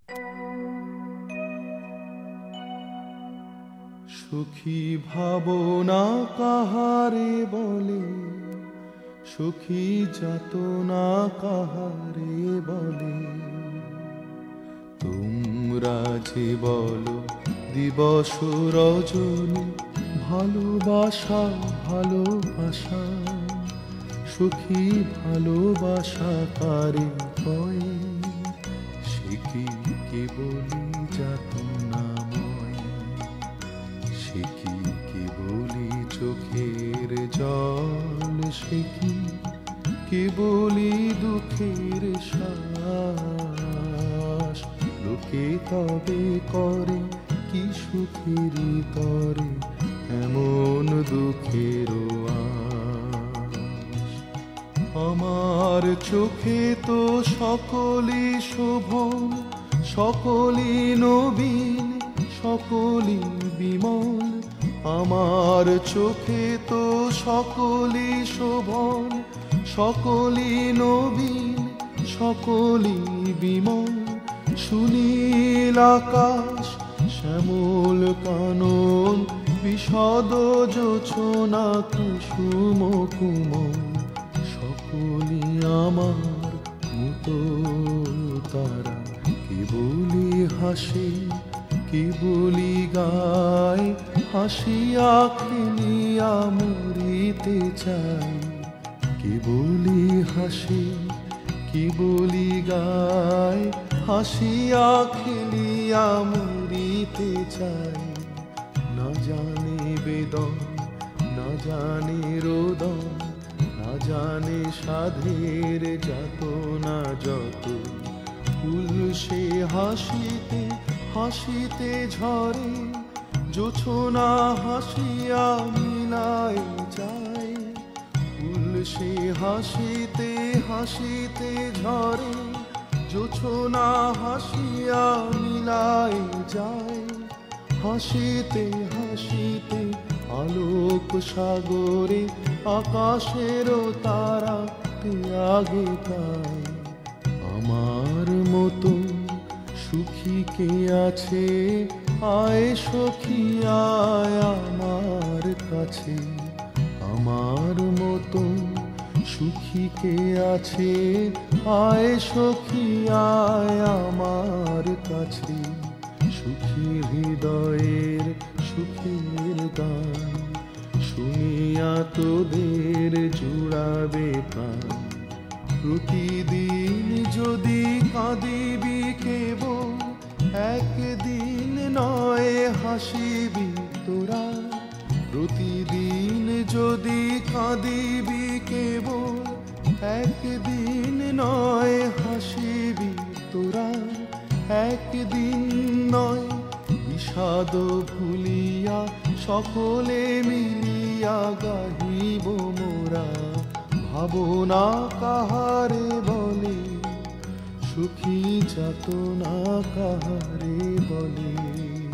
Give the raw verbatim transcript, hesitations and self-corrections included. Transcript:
সুখী ভাবনা কাহারে বলে, সুখী যাতনা কাহারে বলে। তোমরা যে বলো দিবস রজনী, ভালোবাসা ভালোবাসা, সুখী ভালোবাসা কারে কয়? সে কি কেবলি যাতনাময়, সে কি কেবলি চোখের জল, সে কি কেবলি দুঃখের শ্বাস। লোকে তবে করে কি সুখের তরে এমন দুঃখের আশ। আমার চোখে তো সকলই শোভন, সকলই নবীন, সকলই বিমল। আমার চোখে তো সকলই শোভন, সকলই নবীন, সকলই বিমল। সুনীল আকাশ, শ্যামল কানন, বিশদ জোছনা কুসুম কুমল, সকলই আমার মতো তারা। কেবলি হাসে, কেবলি গায়, হাসিয়া খেলিয়া মরিতে চাই। কেবলি হাসে, কেবলি গায়, হাসিয়া খেলিয়া মরিতে চাই। না জানে বেদন, না জানে রোদন, না জানে সাধের যাতনা যত। ফুল সে হাসিতে হাসিতে ঝরে, জোছনা হাসিয়া মিলায় যায়। ফুল সে হাসিতে হাসিতে ঝরে, জোছনা হাসিয়া মিলায় যায়। হাসিতে হাসিতে আলোক সাগরে, আকাশেরও তারা আগে পায়। আমার মতো সুখী কে আছে? আয় সখী আয় আমার কাছে। আমার মতো সুখী কে আছে? আয় সখী আয় আমার কাছে। সুখী হৃদয়ের সুখের গান শুনিয়া তোদের জুড়াবে প্রাণ। প্রতিদিন যদি কাঁদিবি কেবল, একদিন নয় হাসিবি তোরা। প্রতিদিন যদি কাঁদিবি কেবল, একদিন নয় হাসিবি তোরা। একদিন নয় বিষাদ ভুলিয়া, সকলে মিলিয়া গাহিব মোরা। ভাবনা কাহারে বলে, সুখী যাতনা কাহারে বলে।